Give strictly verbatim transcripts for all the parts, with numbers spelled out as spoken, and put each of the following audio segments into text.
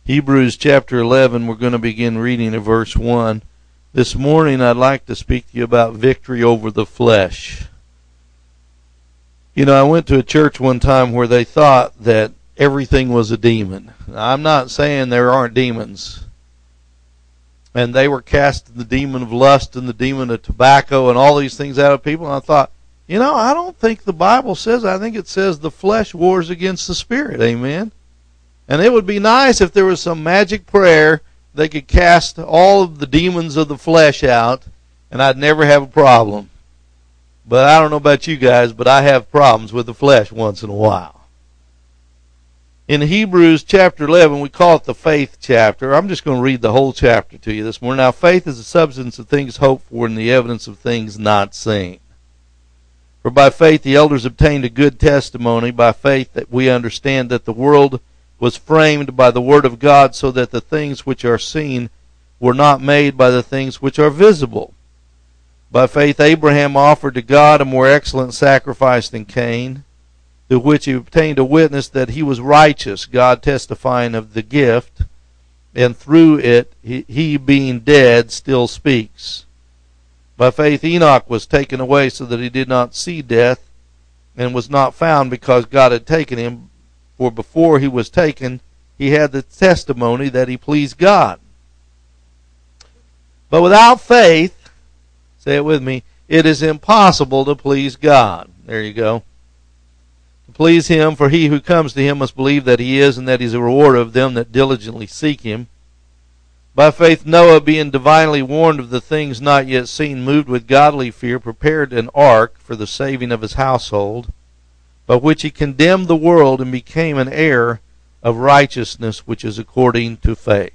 Hebrews chapter eleven, we're going to begin reading at verse one. This morning I'd like to speak to you about victory over the flesh. You know, I went to a church one time where they thought that everything was a demon. Now, I'm not saying there aren't demons. And they were casting the demon of lust and the demon of tobacco and all these things out of people. And I thought, you know, I don't think the Bible says, I think it says the flesh wars against the spirit. Amen. And it would be nice if there was some magic prayer they could cast all of the demons of the flesh out, and I'd never have a problem. But I don't know about you guys, but I have problems with the flesh once in a while. In Hebrews chapter eleven, we call it the faith chapter. I'm just going to read the whole chapter to you this morning. Now, faith is the substance of things hoped for and the evidence of things not seen. For by faith the elders obtained a good testimony. By faith that we understand that the world was framed by the word of God, so that the things which are seen were not made by the things which are visible. By faith Abraham offered to God a more excellent sacrifice than Cain, through which he obtained a witness that he was righteous, God testifying of the gift, and through it he, he being dead still speaks. By faith Enoch was taken away so that he did not see death, and was not found because God had taken him. For before he was taken, he had the testimony that he pleased God. But without faith, say it with me, it is impossible to please God. There you go. To please him, for he who comes to him must believe that he is, and that he is a rewarder of them that diligently seek him. By faith Noah, being divinely warned of the things not yet seen, moved with godly fear, prepared an ark for the saving of his household, by which he condemned the world and became an heir of righteousness, which is according to faith.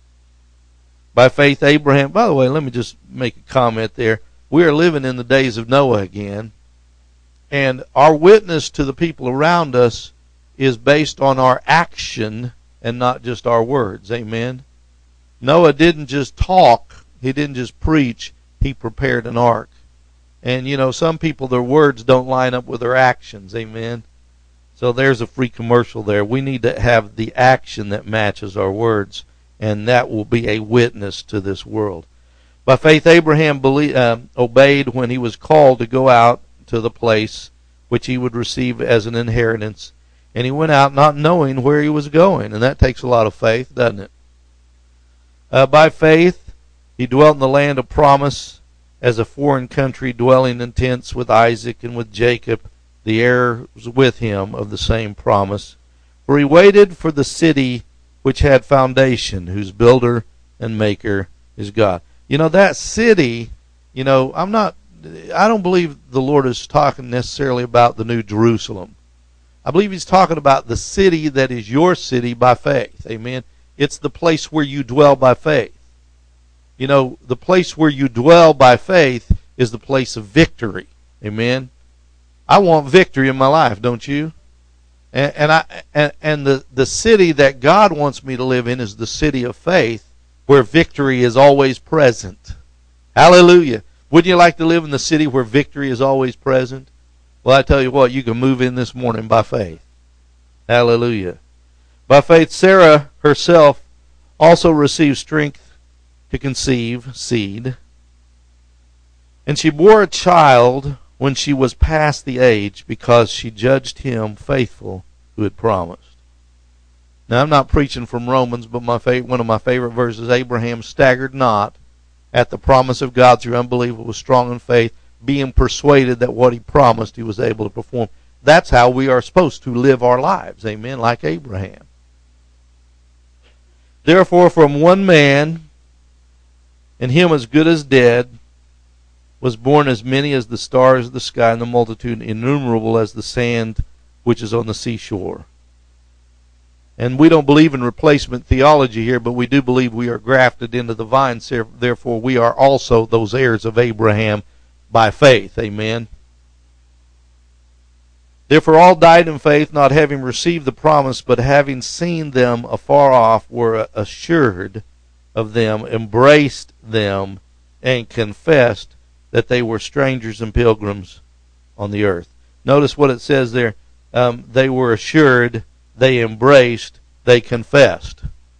By faith Abraham, by the way, let me just make a comment there. We are living in the days of Noah again, and our witness to the people around us is based on our action and not just our words. Amen. Noah didn't just talk, he didn't just preach, he prepared an ark. And, you know, some people, their words don't line up with their actions. Amen. So there's a free commercial there. We need to have the action that matches our words, and that will be a witness to this world. By faith, Abraham believed, uh, obeyed when he was called to go out to the place which he would receive as an inheritance. And he went out not knowing where he was going. And that takes a lot of faith, doesn't it? Uh, by faith, he dwelt in the land of promise, as a foreign country, dwelling in tents with Isaac and with Jacob, the heirs with him of the same promise. For he waited for the city which had foundation, whose builder and maker is God. You know, that city, you know, I'm not, I don't believe the Lord is talking necessarily about the New Jerusalem. I believe he's talking about the city that is your city by faith. Amen. It's the place where you dwell by faith. You know, the place where you dwell by faith is the place of victory. Amen. I want victory in my life, don't you? And, and I and, and the, the city that God wants me to live in is the city of faith, where victory is always present. Hallelujah. Wouldn't you like to live in the city where victory is always present? Well, I tell you what, you can move in this morning by faith. Hallelujah. By faith, Sarah herself also received strength to conceive seed. And she bore a child when she was past the age, because she judged him faithful who had promised. Now, I'm not preaching from Romans, but my favorite, one of my favorite verses, Abraham staggered not at the promise of God through unbelief, but was strong in faith, being persuaded that what he promised he was able to perform. That's how we are supposed to live our lives. Amen. Like Abraham. Therefore, from one man, and him as good as dead, was born as many as the stars of the sky, and the multitude innumerable as the sand which is on the seashore. And we don't believe in replacement theology here, but we do believe we are grafted into the vine. Therefore, we are also those heirs of Abraham by faith. Amen. Therefore all died in faith, not having received the promise, but having seen them afar off, were assured of them, embraced them, and confessed that they were strangers and pilgrims on the earth. Notice what it says there. Um, they were assured, they embraced, they confessed.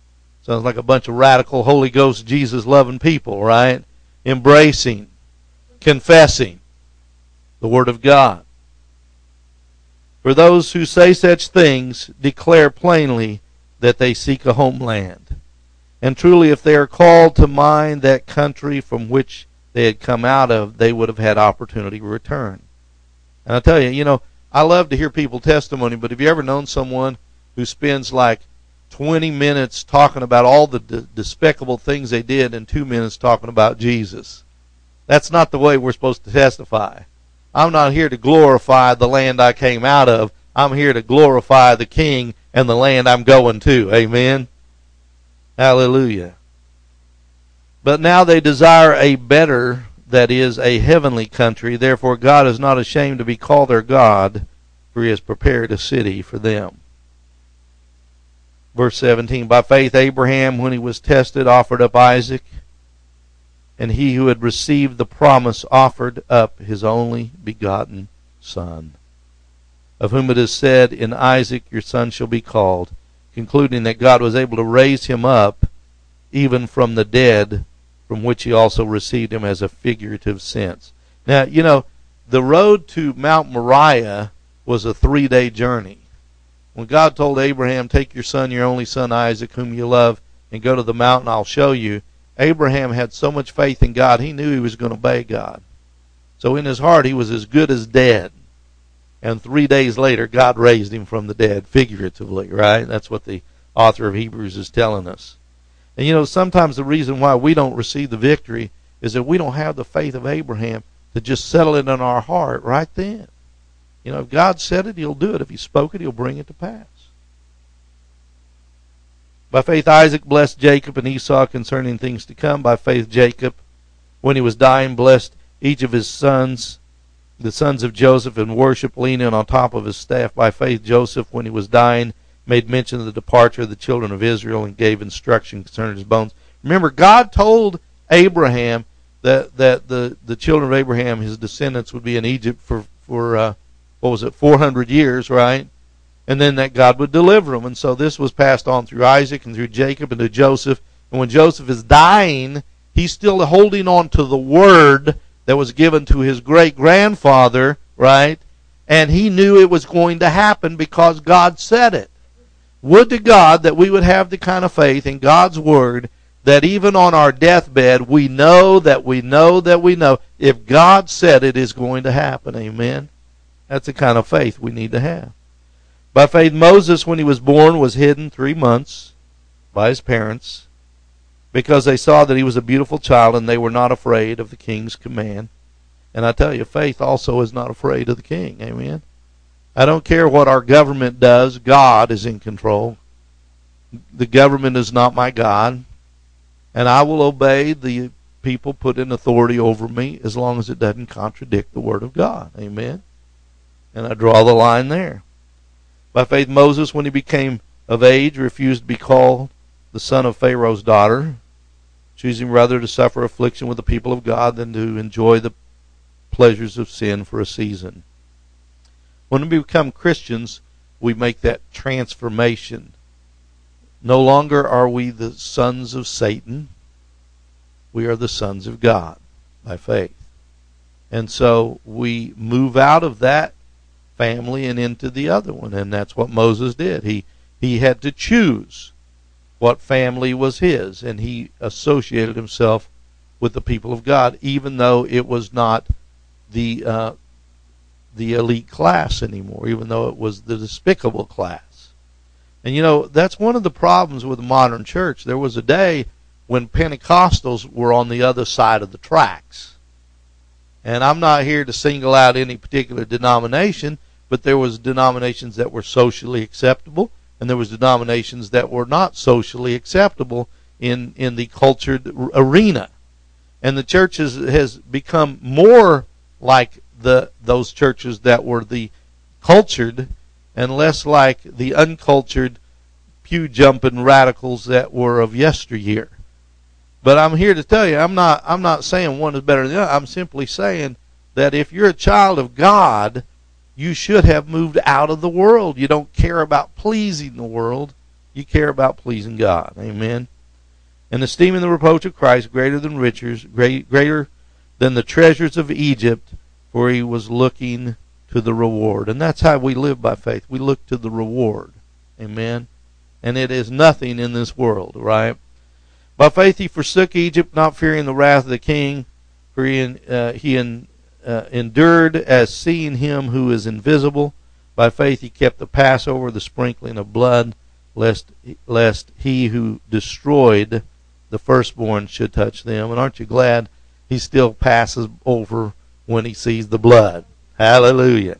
Sounds like a bunch of radical Holy Ghost Jesus loving people, right? Embracing, confessing the Word of God. For those who say such things declare plainly that they seek a homeland. And truly, if they are called to mind that country from which they had come out of, they would have had opportunity to return. And I tell you, you know, I love to hear people's testimony, but have you ever known someone who spends like twenty minutes talking about all the d- despicable things they did and two minutes talking about Jesus? That's not the way we're supposed to testify. I'm not here to glorify the land I came out of. I'm here to glorify the King and the land I'm going to. Amen? Hallelujah. But now they desire a better, that is, a heavenly country. Therefore God is not ashamed to be called their God, for he has prepared a city for them. Verse seventeen, by faith Abraham, when he was tested, offered up Isaac. And he who had received the promise offered up his only begotten son, of whom it is said, in Isaac your son shall be called, concluding that God was able to raise him up even from the dead, from which he also received him as a figurative sense. Now, you know, the road to Mount Moriah was a three-day journey. When God told Abraham, take your son, your only son Isaac, whom you love, and go to the mountain I'll show you, Abraham had so much faith in God, he knew he was going to obey God. So in his heart, he was as good as dead. And three days later, God raised him from the dead, figuratively, right? That's what the author of Hebrews is telling us. And you know, sometimes the reason why we don't receive the victory is that we don't have the faith of Abraham to just settle it in our heart right then. You know, if God said it, he'll do it. If he spoke it, he'll bring it to pass. By faith Isaac blessed Jacob and Esau concerning things to come. By faith Jacob, when he was dying, blessed each of his sons, the sons of Joseph, and worshiped leaning on top of his staff. By faith Joseph, when he was dying, made mention of the departure of the children of Israel and gave instruction concerning his bones. Remember, God told Abraham that, that the, the children of Abraham, his descendants, would be in Egypt for, for uh, what was it, four hundred years, right? And then that God would deliver them. And so this was passed on through Isaac and through Jacob and to Joseph. And when Joseph is dying, he's still holding on to the word that was given to his great-grandfather, right? And he knew it was going to happen because God said it. Would to God that we would have the kind of faith in God's word that even on our deathbed, we know that we know that we know if God said it is going to happen. Amen? That's the kind of faith we need to have. By faith, Moses, when he was born, was hidden three months by his parents because they saw that he was a beautiful child and they were not afraid of the king's command. And I tell you, faith also is not afraid of the king. Amen? I don't care what our government does. God is in control. The government is not my God. And I will obey the people put in authority over me as long as it doesn't contradict the word of God. Amen? And I draw the line there. By faith, Moses, when he became of age, refused to be called the son of Pharaoh's daughter, choosing rather to suffer affliction with the people of God than to enjoy the pleasures of sin for a season. When we become Christians, we make that transformation. No longer are we the sons of Satan. We are the sons of God by faith. And so we move out of that family and into the other one, and that's what Moses did. He he had to choose what family was his, and he associated himself with the people of God, even though it was not the uh, the elite class anymore, even though it was the despicable class. And you know, that's one of the problems with the modern church. There was a day when Pentecostals were on the other side of the tracks. And I'm not here to single out any particular denomination, but there was denominations that were socially acceptable, and there was denominations that were not socially acceptable in, in the cultured arena. And the church has, has become more like the those churches that were the cultured and less like the uncultured, pew-jumping radicals that were of yesteryear. But I'm here to tell you, I'm not I'm not saying one is better than the other. I'm simply saying that if you're a child of God, you should have moved out of the world. You don't care about pleasing the world. You care about pleasing God. Amen? and esteeming the reproach of Christ greater than riches, great, greater than the treasures of Egypt, for he was looking to the reward. And that's how we live by faith. We look to the reward. Amen. And it is nothing in this world, right? By faith he forsook Egypt, not fearing the wrath of the king, for he, uh, he in, uh, endured as seeing him who is invisible. By faith he kept the Passover, the sprinkling of blood, lest lest he who destroyed the firstborn should touch them. And aren't you glad he still passes over when he sees the blood? Hallelujah.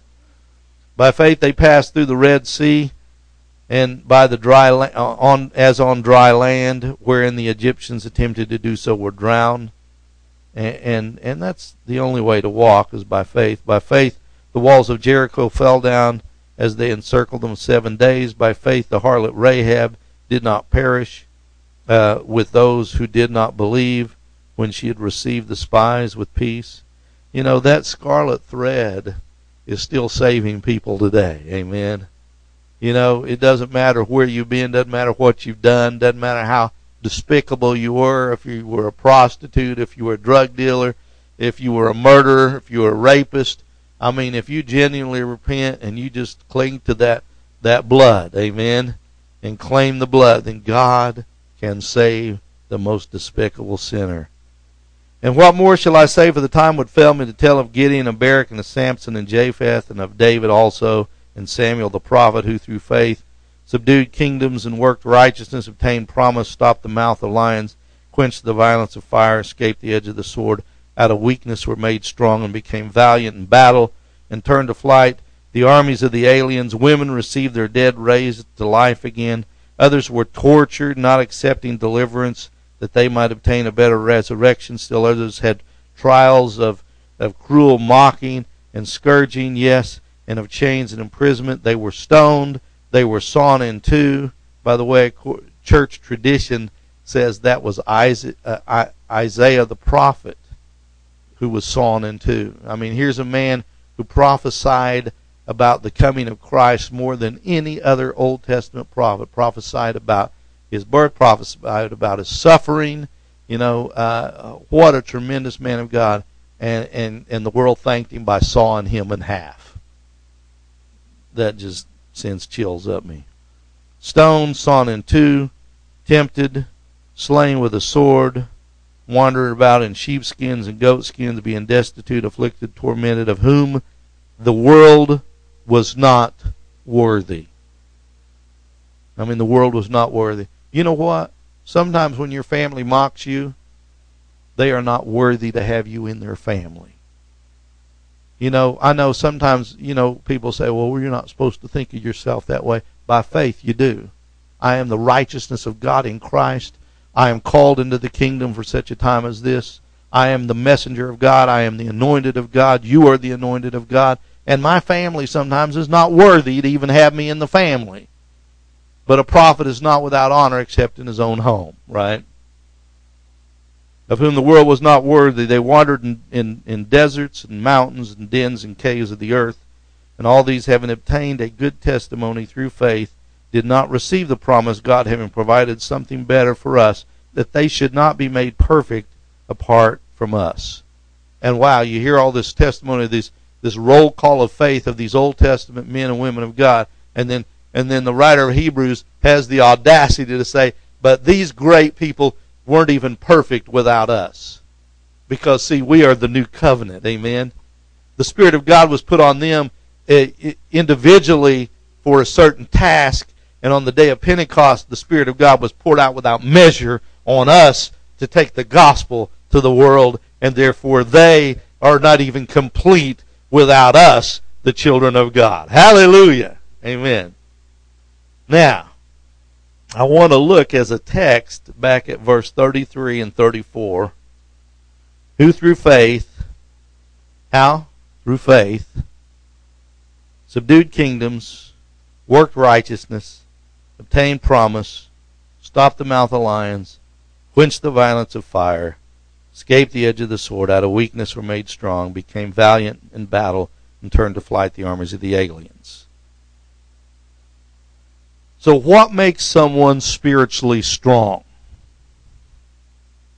By faith they passed through the Red Sea, and by the dry la- on as on dry land, wherein the Egyptians attempted to do so were drowned. And, and and that's the only way to walk, is by faith. By faith the walls of Jericho fell down as they encircled them seven days. By faith the harlot Rahab did not perish uh, with those who did not believe, when she had received the spies with peace. You know, that scarlet thread is still saving people today. Amen. You know, it doesn't matter where you've been, doesn't matter what you've done, doesn't matter how despicable you were, if you were a prostitute, if you were a drug dealer, if you were a murderer, if you were a rapist. I mean, if you genuinely repent and you just cling to that, that blood, amen, and claim the blood, then God can save the most despicable sinner. And what more shall I say, for the time would fail me to tell of Gideon and Barak and of Samson and Japheth, and of David also, and Samuel the prophet, who through faith subdued kingdoms and worked righteousness, obtained promise, stopped the mouth of lions, quenched the violence of fire, escaped the edge of the sword, out of weakness were made strong, and became valiant in battle, and turned to flight the armies of the aliens. Women received their dead raised to life again. Others were tortured, not accepting deliverance, that they might obtain a better resurrection. Still others had trials of, of cruel mocking and scourging, yes, and of chains and imprisonment. They were stoned. They were sawn in two. By the way, church tradition says that was Isaiah, uh, Isaiah the prophet who was sawn in two. I mean, here's a man who prophesied about the coming of Christ more than any other Old Testament prophet. Prophesied about his birth, prophesied about his suffering. You know, uh, what a tremendous man of God. And, and, and the world thanked him by sawing him in half. That just sends chills up me. Stoned, sawn in two, tempted, slain with a sword, wandered about in sheepskins and goatskins, being destitute, afflicted, tormented, of whom the world was not worthy. I mean, the world was not worthy. You know what? Sometimes when your family mocks you, they are not worthy to have you in their family. You know, I know sometimes, you know, people say, well, you're not supposed to think of yourself that way. By faith, you do. I am the righteousness of God in Christ. I am called into the kingdom for such a time as this. I am the messenger of God. I am the anointed of God. You are the anointed of God. And my family sometimes is not worthy to even have me in the family. But a prophet is not without honor except in his own home, right? Of whom the world was not worthy. They wandered in, in, in deserts and mountains and dens and caves of the earth. And all these, having obtained a good testimony through faith, did not receive the promise, God having provided something better for us, that they should not be made perfect apart from us. And wow, you hear all this testimony, this, this roll call of faith of these Old Testament men and women of God, and then and then the writer of Hebrews has the audacity to say, but these great people weren't even perfect without us. Because, see, we are the new covenant, amen? The Spirit of God was put on them uh, individually for a certain task, and on the day of Pentecost, the Spirit of God was poured out without measure on us to take the gospel to the world, and therefore they are not even complete without us, the children of God. Hallelujah. Amen. Now, I want to look as a text back at verse thirty-three and thirty-four. Who through faith, how? Through faith, subdued kingdoms, worked righteousness, obtained promise, stopped the mouth of lions, quenched the violence of fire, escaped the edge of the sword, out of weakness were made strong, became valiant in battle, and turned to flight the armies of the aliens. So what makes someone spiritually strong?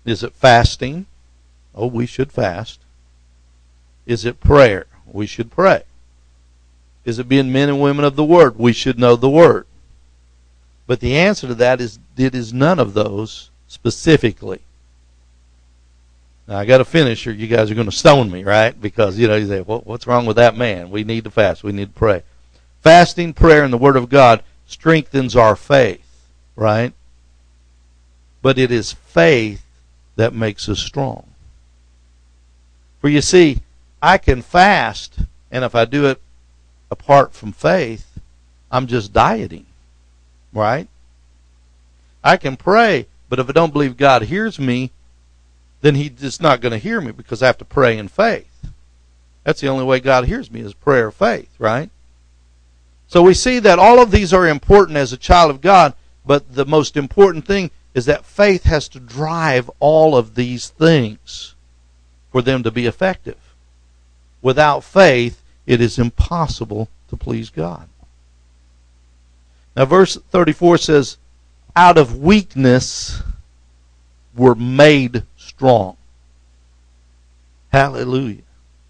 Is it fasting? Oh, we should fast. Is it prayer? We should pray. Is it being men and women of the Word? We should know the Word. But the answer to that is, it is none of those specifically. Now, I got to finish or you guys are going to stone me, right? Because, you know, you say, well, what's wrong with that man? We need to fast. We need to pray. Fasting, prayer, and the Word of God strengthens our faith, right? But it is faith that makes us strong. For you see, I can fast, and if I do it apart from faith, I'm just dieting, right? I can pray, but if I don't believe God hears me, then He's just not going to hear me because I have to pray in faith. That's the only way God hears me is prayer of faith, right? So we see that all of these are important as a child of God, but the most important thing is that faith has to drive all of these things for them to be effective. Without faith, it is impossible to please God. Now, verse thirty-four says, out of weakness were made strong. Hallelujah.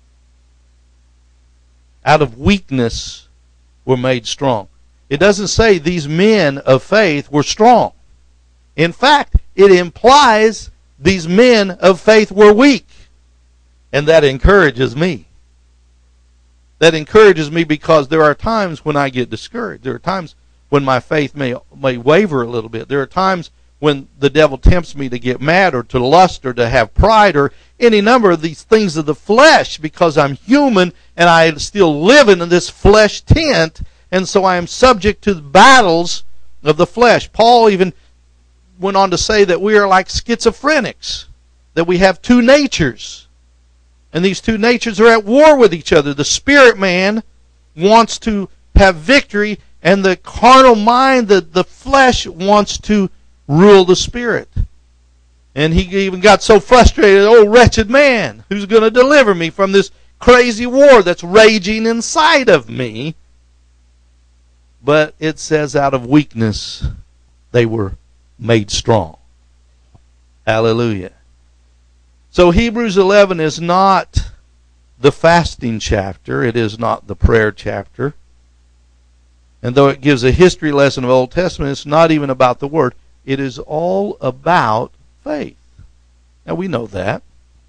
Out of weakness were made strong. It doesn't say these men of faith were strong. In fact, it implies these men of faith were weak. And that encourages me. That encourages me because there are times when I get discouraged. There are times when my faith may, may waver a little bit. There are times when the devil tempts me to get mad or to lust or to have pride or any number of these things of the flesh because I'm human and I still live in this flesh tent, and so I am subject to the battles of the flesh. Paul even went on to say that we are like schizophrenics, that we have two natures. And these two natures are at war with each other. The spirit man wants to have victory, and the carnal mind, the, the flesh, wants to rule the spirit. And he even got so frustrated, oh, wretched man, who's going to deliver me from this crazy war that's raging inside of me? But it says out of weakness they were made strong. Hallelujah. So Hebrews eleven is not the fasting chapter. It is not the prayer chapter. And though it gives a history lesson of Old Testament, it's not even about the Word. It is all about faith. Now we know that.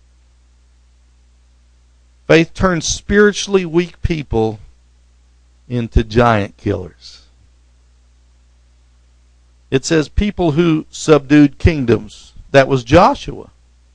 Faith turns spiritually weak people into giant killers. It says people who subdued kingdoms. That was Joshua.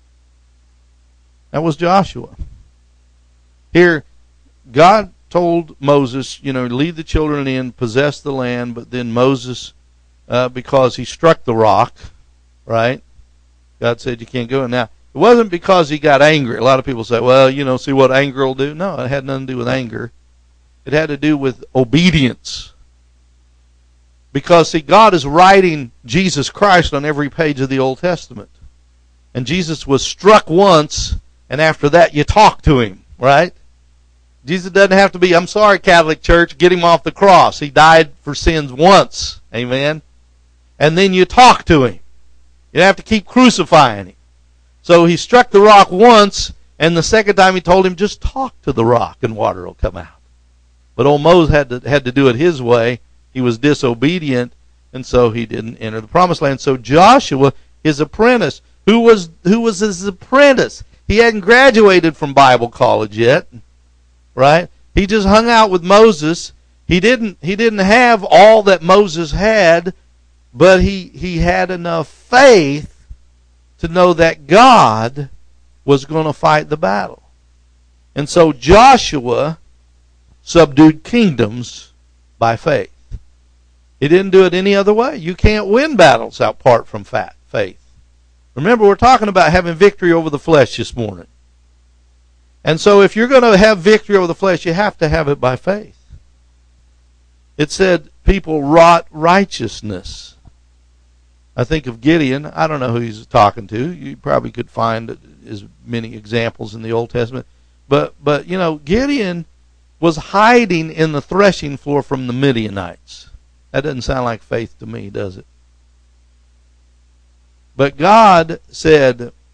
That was Joshua. Here, God told Moses, you know, lead the children in, possess the land, but then Moses, uh, because he struck the rock, right? God said you can't go in. Now, it wasn't because he got angry. A lot of people say, well, you know, see what anger will do? No, it had nothing to do with anger. It had to do with obedience. Because, see, God is writing Jesus Christ on every page of the Old Testament. And Jesus was struck once, and after that you talk to him, right? Jesus doesn't have to be, I'm sorry, Catholic Church, get him off the cross. He died for sins once, amen? And then you talk to him. You don't have to keep crucifying him. So he struck the rock once, and the second time he told him, just talk to the rock and water will come out. But old Moses had to, had to do it his way. He was disobedient, and so he didn't enter the promised land. So Joshua, his apprentice, who was who was his apprentice? He hadn't graduated from Bible college yet, right? He just hung out with Moses. He didn't he didn't have all that Moses had, but he, he had enough faith to know that God was going to fight the battle. And so Joshua subdued kingdoms by faith. He didn't do it any other way. You can't win battles apart from faith. Remember, we're talking about having victory over the flesh this morning. And so if you're going to have victory over the flesh, you have to have it by faith. It said people wrought righteousness. I think of Gideon. I don't know who he's talking to. You probably could find as many examples in the Old Testament. But, but you know, Gideon was hiding in the threshing floor from the Midianites. That doesn't sound like faith to me, does it? But God said,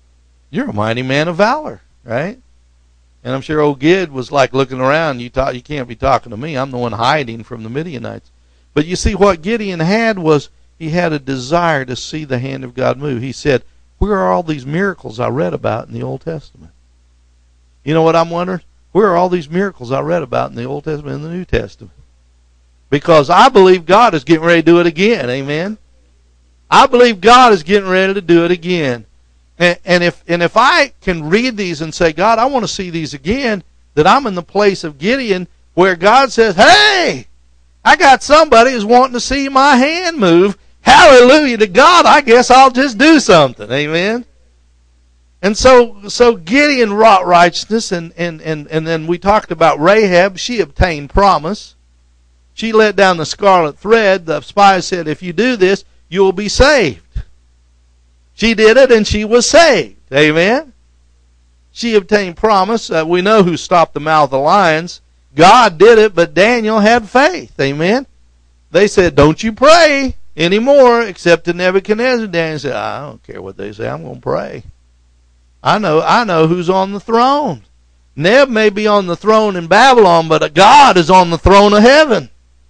You're a mighty man of valor, right? And I'm sure old Gid was like looking around. You talk, you can't be talking to me. I'm the one hiding from the Midianites. But you see, what Gideon had was he had a desire to see the hand of God move. He said, where are all these miracles I read about in the Old Testament? You know what I'm wondering? Where are all these miracles I read about in the Old Testament and the New Testament? Because I believe God is getting ready to do it again. Amen? I believe God is getting ready to do it again. And, and if and if I can read these and say, God, I want to see these again, that I'm in the place of Gideon where God says, hey, I got somebody who's wanting to see my hand move. Hallelujah to God. I guess I'll just do something. Amen. And so so Gideon wrought righteousness, and, and, and, and then we talked about Rahab. She obtained promise. She let down the scarlet thread. The spies said, if you do this, you'll be saved. She did it, and she was saved. Amen. She obtained promise. Uh, we know who stopped the mouth of the lions. God did it, but Daniel had faith. Amen. They said, don't you pray anymore except to Nebuchadnezzar. Daniel said, I don't care what they say. I'm going to pray. I know, I know who's on the throne. Neb may be on the throne in Babylon, but God is on the throne of heaven.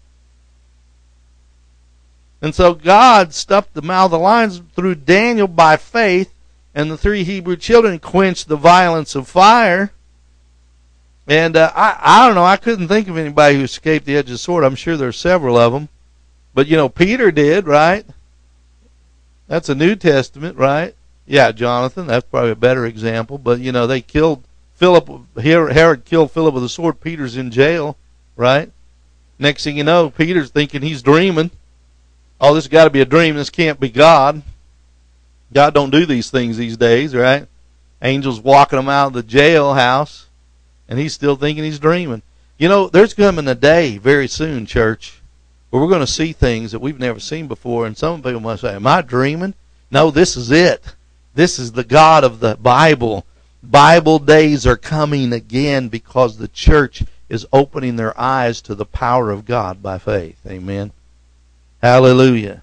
And so God stopped the mouth of the lions through Daniel by faith, and the three Hebrew children quenched the violence of fire. And uh, I, I don't know, I couldn't think of anybody who escaped the edge of the sword. I'm sure there's several of them. But, you know, Peter did, right? That's a New Testament, right? Yeah, Jonathan, that's probably a better example. But, you know, they killed Philip, Herod killed Philip with a sword. Peter's in jail, right? Next thing you know, Peter's thinking he's dreaming. Oh, this has got to be a dream. This can't be God. God don't do these things these days, right? Angels walking him out of the jailhouse, and he's still thinking he's dreaming. You know, there's coming a day very soon, church, where we're going to see things that we've never seen before, and some people must say, am I dreaming? No, this is it. This is the God of the Bible. Bible days are coming again because the church is opening their eyes to the power of God by faith. Amen. Hallelujah.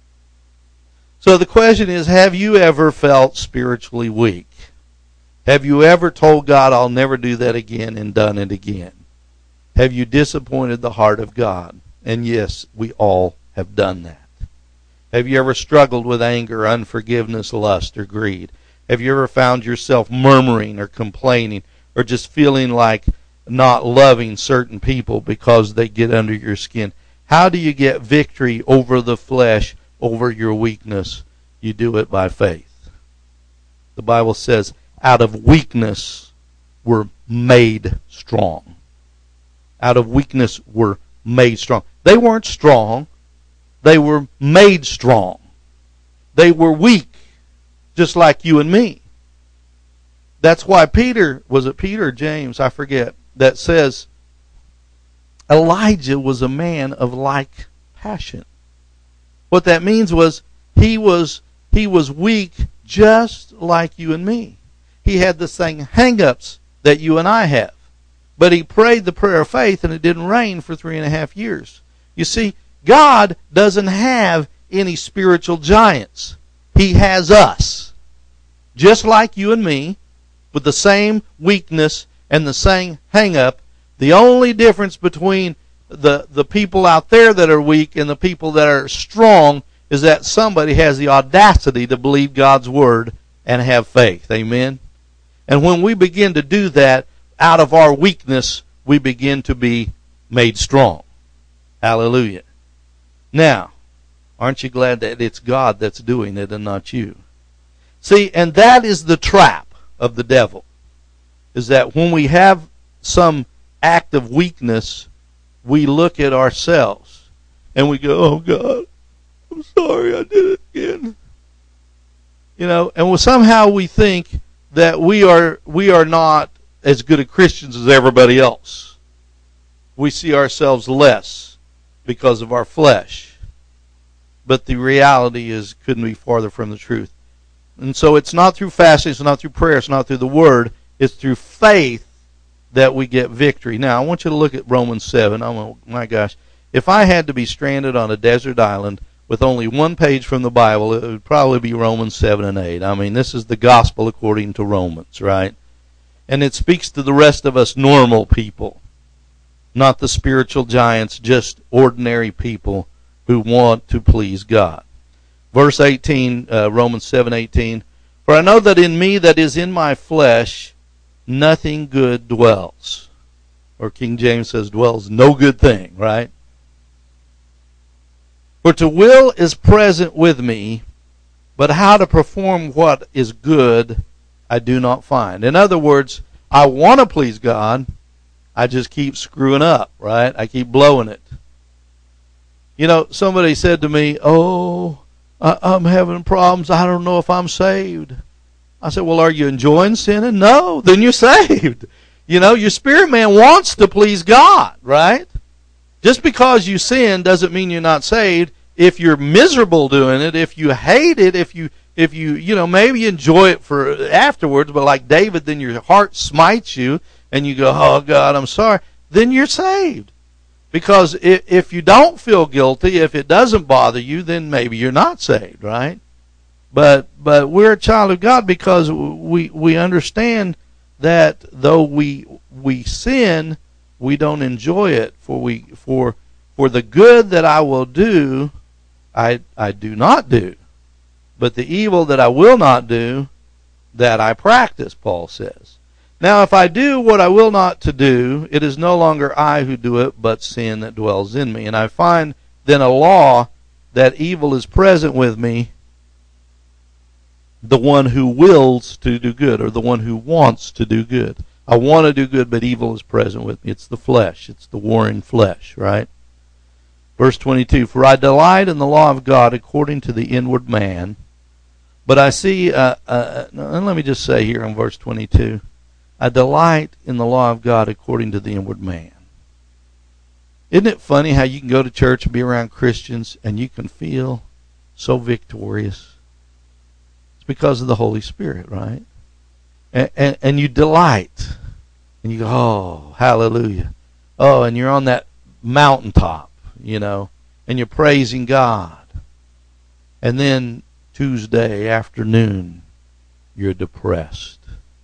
So the question is, have you ever felt spiritually weak? Have you ever told God, I'll never do that again, and done it again? Have you disappointed the heart of God? And yes, we all have done that. Have you ever struggled with anger, unforgiveness, lust, or greed? Have you ever found yourself murmuring or complaining or just feeling like not loving certain people because they get under your skin? How do you get victory over the flesh, over your weakness? You do it by faith. The Bible says, out of weakness we're made strong. Out of weakness we're made strong. They weren't strong. They were made strong. They were weak, just like you and me. That's why Peter, was it Peter or James, I forget, that says Elijah was a man of like passion. What that means was he was he was weak just like you and me. He had the same hang-ups that you and I have. But he prayed the prayer of faith, and it didn't rain for three and a half years. You see, God doesn't have any spiritual giants. He has us. Just like you and me, with the same weakness and the same hang-up. The only difference between the, the people out there that are weak and the people that are strong is that somebody has the audacity to believe God's word and have faith. Amen? And when we begin to do that, out of our weakness, we begin to be made strong. Hallelujah. Now, aren't you glad that it's God that's doing it and not you? See, and that is the trap of the devil, is that when we have some act of weakness, we look at ourselves and we go, oh God, I'm sorry I did it again. You know, and somehow we think that we are we are not as good at Christians as everybody else. We see ourselves less because of our flesh. But the reality is, couldn't be farther from the truth. And so it's not through fasting, it's not through prayer, it's not through the word, it's through faith that we get victory. Now, I want you to look at Romans seven. Oh, my gosh. If I had to be stranded on a desert island with only one page from the Bible, it would probably be Romans seven and eight. I mean, this is the gospel according to Romans, right? And it speaks to the rest of us normal people, not the spiritual giants, just ordinary people who want to please God. Verse eighteen, uh, Romans seven eighteen, for I know that in me that is in my flesh, nothing good dwells. Or King James says dwells no good thing, right? For to will is present with me, but how to perform what is good I do not find. In other words, I want to please God, I just keep screwing up, right? I keep blowing it. You know, somebody said to me, oh, I'm having problems, I don't know if I'm saved. I said, well, are you enjoying sinning? No, then you're saved. You know, your spirit man wants to please God, right? Just because you sin doesn't mean you're not saved. If you're miserable doing it, if you hate it, if you, if you, you know, maybe you enjoy it for afterwards, but like David, then your heart smites you and you go, oh God, I'm sorry, then you're saved. Because if, if you don't feel guilty, if it doesn't bother you, then maybe you're not saved, right? But, but we're a child of God because we, we understand that though we, we sin, we don't enjoy it. For we, for, for the good that I will do, I, I do not do. But the evil that I will not do, that I practice, Paul says. Now, if I do what I will not to do, it is no longer I who do it, but sin that dwells in me. And I find then a law that evil is present with me, the one who wills to do good, or the one who wants to do good. I want to do good, but evil is present with me. It's the flesh. It's the warring flesh, right? Verse twenty-two, for I delight in the law of God according to the inward man. But I see, uh, uh, and let me just say here in verse twenty-two, I delight in the law of God according to the inward man. Isn't it funny how you can go to church and be around Christians and you can feel so victorious? It's because of the Holy Spirit, right? And, and, and you delight. And you go, oh, hallelujah. Oh, and you're on that mountaintop. You know, and you're praising God. And then Tuesday afternoon, you're depressed.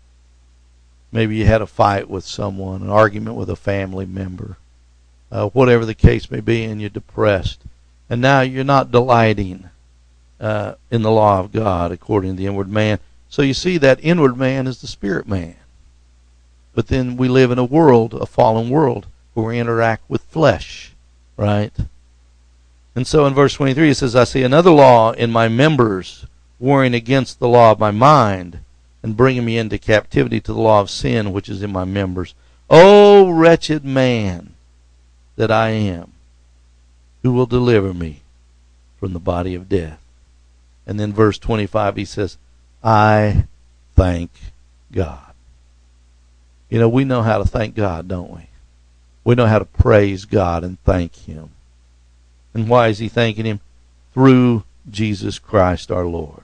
Maybe you had a fight with someone, an argument with a family member, uh, whatever the case may be, and you're depressed. And now you're not delighting uh, in the law of God according to the inward man. So you see that inward man is the spirit man. But then we live in a world, a fallen world, where we interact with flesh. Right? And so in verse twenty-three it says, I see another law in my members, warring against the law of my mind, and bringing me into captivity to the law of sin which is in my members. O wretched man that I am, who will deliver me from the body of death? And then verse twenty-five he says, I thank God. You know, we know how to thank God, don't we? We know how to praise God and thank Him. And why is he thanking Him? Through Jesus Christ our Lord.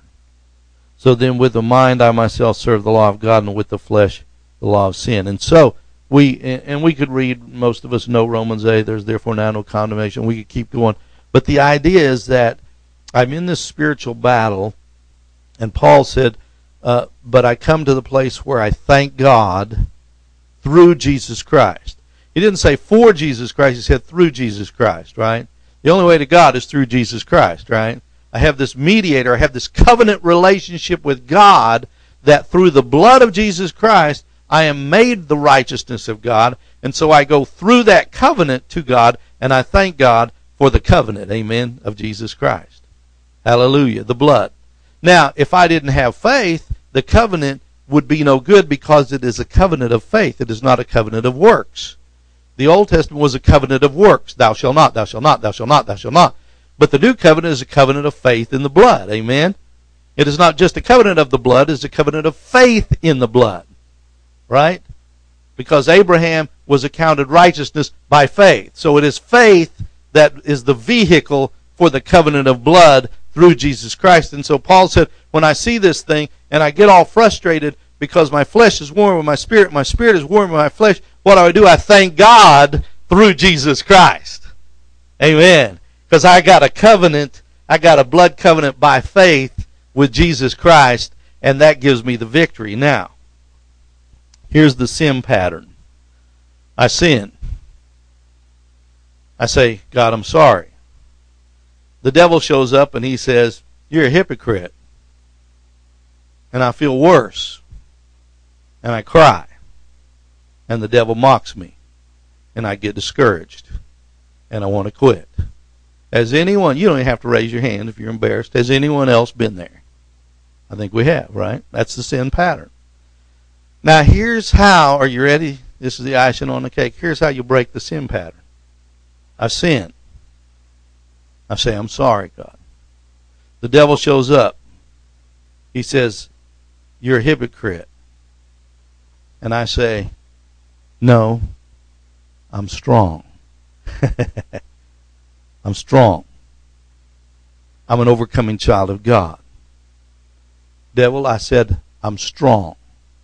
So then with the mind I myself serve the law of God, and with the flesh the law of sin. And so we, and we could read, most of us know Romans eight, there's therefore now no condemnation. We could keep going. But the idea is that I'm in this spiritual battle, and Paul said, uh, but I come to the place where I thank God through Jesus Christ. He didn't say for Jesus Christ, he said through Jesus Christ, right? The only way to God is through Jesus Christ, right? I have this mediator, I have this covenant relationship with God, that through the blood of Jesus Christ, I am made the righteousness of God, and so I go through that covenant to God, and I thank God for the covenant, amen, of Jesus Christ. Hallelujah, the blood. Now, if I didn't have faith, the covenant would be no good, because it is a covenant of faith. It is not a covenant of works. The Old Testament was a covenant of works. Thou shalt not, thou shalt not, thou shalt not, thou shalt not. But the New Covenant is a covenant of faith in the blood. Amen? It is not just a covenant of the blood, it is a covenant of faith in the blood. Right? Because Abraham was accounted righteousness by faith. So it is faith that is the vehicle for the covenant of blood through Jesus Christ. And so Paul said, when I see this thing and I get all frustrated because my flesh is warm with my spirit, my spirit is warm with my flesh, what do I do? I thank God through Jesus Christ. Amen. Because I got a covenant, I got a blood covenant by faith with Jesus Christ, and that gives me the victory. Now, here's the sin pattern. I sin. I say, God, I'm sorry. The devil shows up and he says, you're a hypocrite. And I feel worse. And I cry. And the devil mocks me. And I get discouraged. And I want to quit. Has anyone, you don't even have to raise your hand if you're embarrassed, has anyone else been there? I think we have, right? That's the sin pattern. Now here's how, are you ready? This is the icing on the cake. Here's how you break the sin pattern. I sin. I say, I'm sorry, God. The devil shows up. He says, you're a hypocrite. And I say, no, I'm strong. I'm strong. I'm an overcoming child of God. Devil, I said, I'm strong.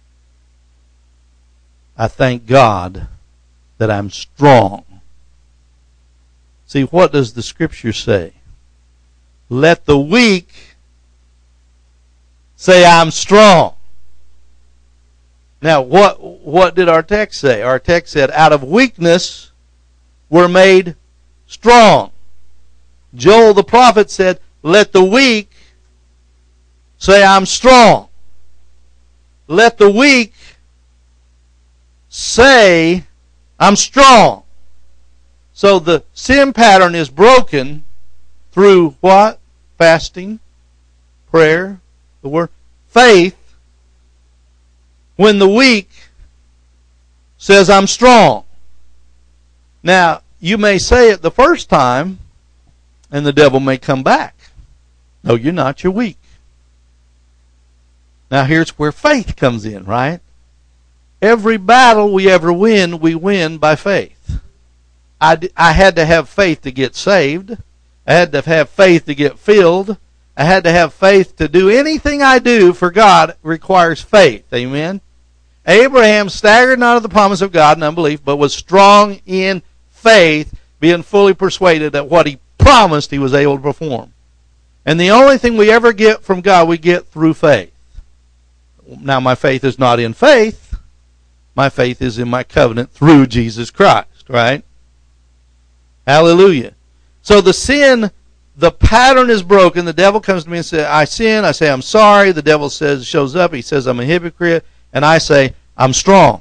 I thank God that I'm strong. See, what does the Scripture say? Let the weak say, I'm strong. Now, what, what did our text say? Our text said, out of weakness we're made strong. Joel the prophet said, let the weak say, I'm strong. Let the weak say, I'm strong. So the sin pattern is broken through what? Fasting, prayer, the word, faith. When the weak says, I'm strong. Now, you may say it the first time, and the devil may come back. No, you're not, you're weak. Now, here's where faith comes in, right? Every battle we ever win, we win by faith. I, I had to have faith to get saved. I had to have faith to get filled. I had to have faith to do anything I do for God requires faith. Amen? Abraham staggered not at the promise of God in unbelief, but was strong in faith, being fully persuaded that what he promised he was able to perform. And the only thing we ever get from God, we get through faith. Now, my faith is not in faith. My faith is in my covenant through Jesus Christ, right? Hallelujah. So the sin, the pattern is broken. The devil comes to me and says, I sin. I say, I'm sorry. The devil says, shows up. He says, I'm a hypocrite. And I say, I'm strong.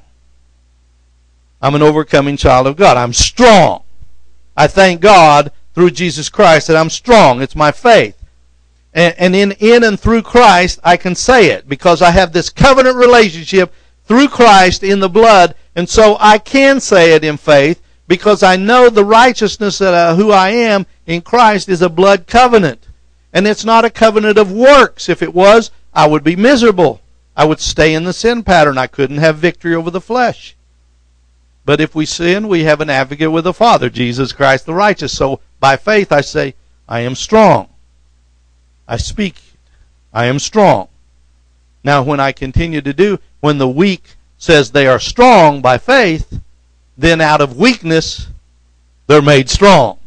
I'm an overcoming child of God. I'm strong. I thank God through Jesus Christ that I'm strong. It's my faith. And, and in, in and through Christ, I can say it because I have this covenant relationship through Christ in the blood. And so I can say it in faith because I know the righteousness that uh, who I am in Christ is a blood covenant. And it's not a covenant of works. If it was, I would be miserable. I would stay in the sin pattern. I couldn't have victory over the flesh. But if we sin, we have an advocate with the Father, Jesus Christ the righteous. So by faith I say, I am strong. I speak, I am strong. Now when I continue to do, when the weak says they are strong by faith, then out of weakness, they're made strong.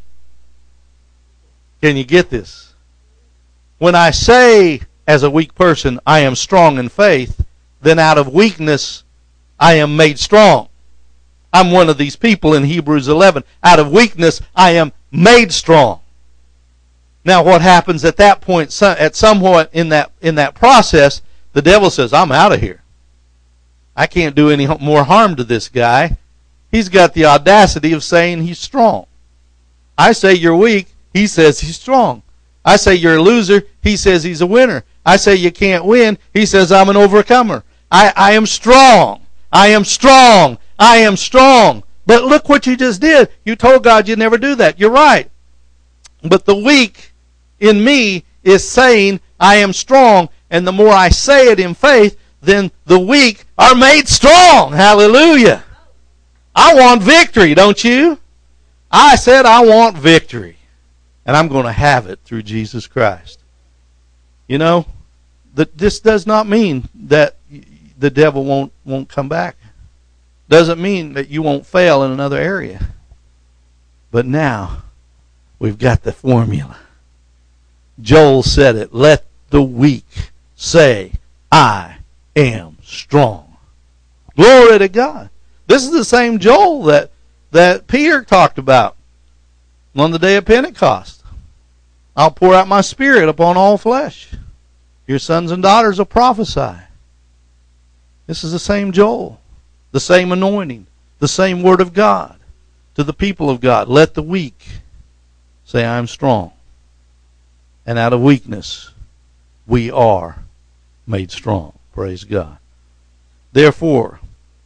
Can you get this? When I say as a weak person, I am strong in faith, then out of weakness, I am made strong. I'm one of these people in Hebrews eleven. Out of weakness, I am made strong. Now what happens at that point, at somewhat in that, in that process, the devil says, I'm out of here. I can't do any more harm to this guy. He's got the audacity of saying he's strong. I say you're weak. He says he's strong. I say you're a loser. He says he's a winner. I say you can't win. He says I'm an overcomer. I, I am strong. I am strong. I am strong. But look what you just did. You told God you'd never do that. You're right. But the weak in me is saying I am strong. And the more I say it in faith, then the weak are made strong. Hallelujah. I want victory, don't you? I said I want victory. And I'm going to have it through Jesus Christ. You know, that this does not mean that the devil won't won't come back. Doesn't mean that you won't fail in another area. But now we've got the formula. Joel said it. Let the weak say, I am strong. Glory to God. This is the same Joel that, that Peter talked about on the day of Pentecost. I'll pour out my spirit upon all flesh. Your sons and daughters will prophesy. This is the same Joel, the same anointing, the same word of God to the people of God. Let the weak say, I am strong. And out of weakness, we are made strong. Praise God. Therefore,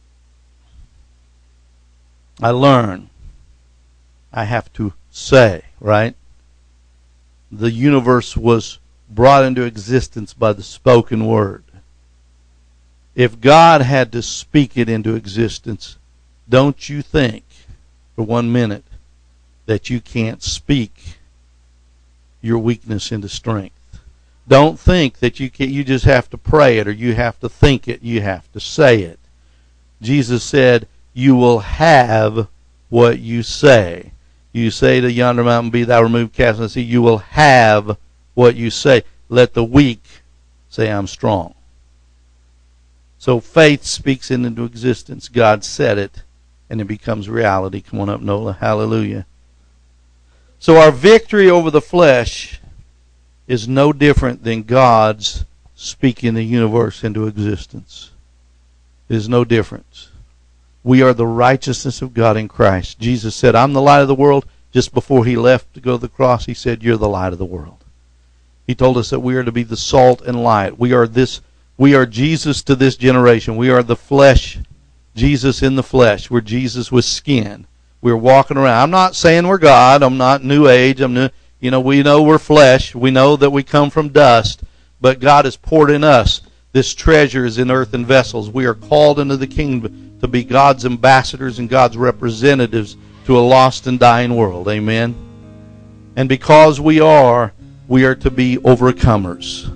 I learn I have to say, right? The universe was brought into existence by the spoken word. If God had to speak it into existence, don't you think for one minute that you can't speak your weakness into strength. Don't think that you can, you just have to pray it or you have to think it, you have to say it. Jesus said, you will have what you say. You say to yonder mountain, be thou removed, cast into the sea. You will have what you say. Let the weak say, I'm strong. So faith speaks it into existence. God said it, and it becomes reality. Come on up, Nola. Hallelujah. So our victory over the flesh is no different than God's speaking the universe into existence. It is no difference. We are the righteousness of God in Christ. Jesus said, I'm the light of the world. Just before he left to go to the cross, he said, you're the light of the world. He told us that we are to be the salt and light. We are this. We are Jesus to this generation. We are the flesh, Jesus in the flesh. We're Jesus with skin. We're walking around. I'm not saying we're God. I'm not New Age. I'm new. You know, we know we're flesh. We know that we come from dust. But God has poured in us. This treasure is in earthen vessels. We are called into the kingdom to be God's ambassadors and God's representatives to a lost and dying world. Amen. And because we are, we are to be overcomers.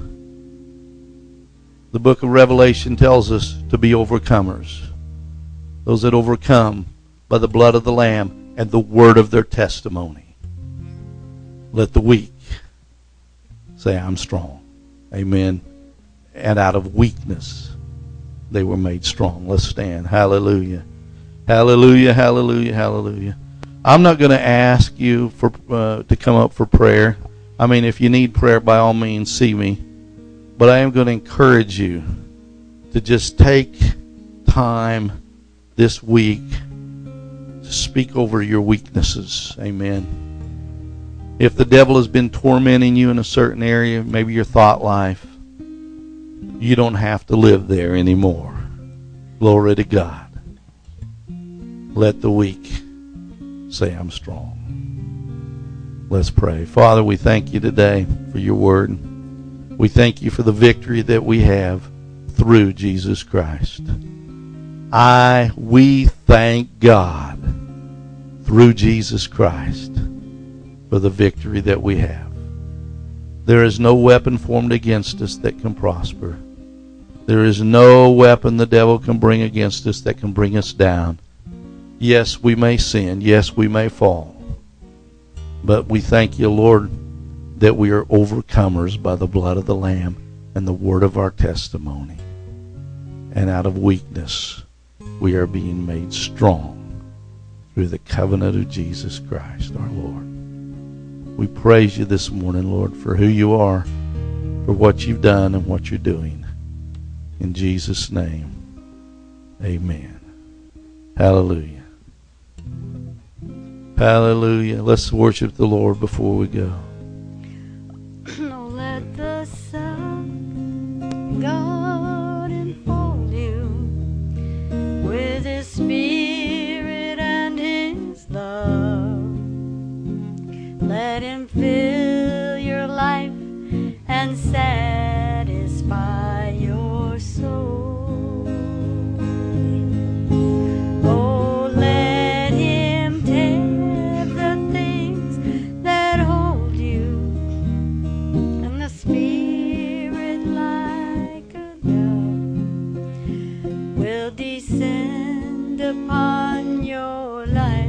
The book of Revelation tells us to be overcomers. Those that overcome by the blood of the Lamb and the word of their testimony. Let the weak say, I'm strong. Amen. And out of weakness, they were made strong. Let's stand. Hallelujah. Hallelujah, hallelujah, hallelujah. I'm not going to ask you for uh, to come up for prayer. I mean, if you need prayer, by all means, see me. But I am going to encourage you to just take time this week to speak over your weaknesses. Amen. If the devil has been tormenting you in a certain area, maybe your thought life, you don't have to live there anymore. Glory to God. Let the weak say, I'm strong. Let's pray. Father, we thank you today for your word. We thank you for the victory that we have through Jesus Christ. I, we thank God through Jesus Christ for the victory that we have. There is no weapon formed against us that can prosper. There is no weapon the devil can bring against us that can bring us down. Yes, we may sin. Yes, we may fall. But we thank you, Lord, that we are overcomers by the blood of the Lamb and the word of our testimony. And out of weakness, we are being made strong through the covenant of Jesus Christ, our Lord. We praise you this morning, Lord, for who you are, for what you've done and what you're doing. In Jesus' name, amen. Hallelujah. Hallelujah. Let's worship the Lord before we go. Oh, let the sun guard enfold you with his spirit and his love. Let him fill your life and satisfy your soul. Oh, let him take the things that hold you, and the Spirit like a dove will descend upon your life.